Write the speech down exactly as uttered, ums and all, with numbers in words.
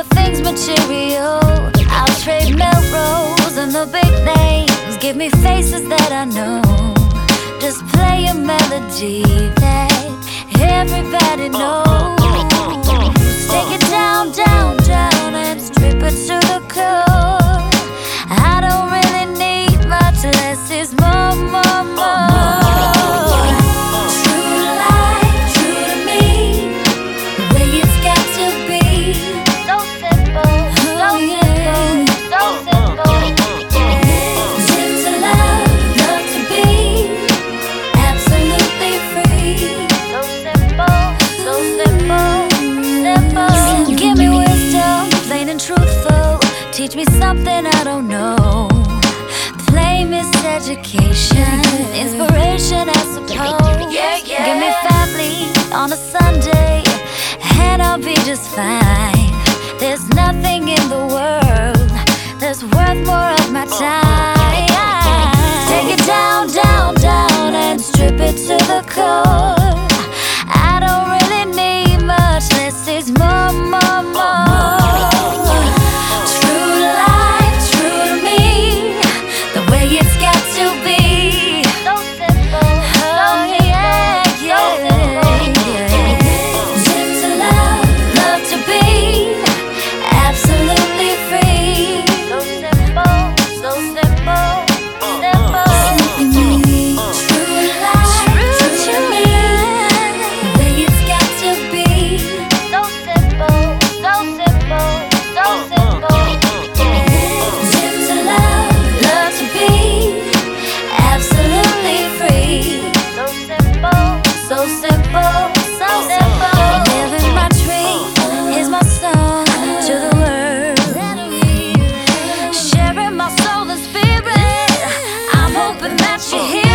for things material. I'll trade Melrose and the big names. Give me faces that I know. Just play a melody that everybody knows. Take it down, down, down and strip it to the core. I don't really need much, less is more, more, more. True life, true to me, the way it's got to be. So simple, so simple, so simple. Live to love, love to be, absolutely free. So simple, so simple, simple. Give me wisdom, plain and truthful. Teach me something I don't know. Play miseducation, inspiration I suppose. Yeah, yeah. Give me family on a Sunday, and I'll be just fine. There's nothing in the world that's worth more of my time. Take it down, down, down and strip it to the core. I don't really need much, less is more, more, more. So simple, so simple. Living my dream is my song to the world. Sharing my soul and spirit, I'm hoping that you hear.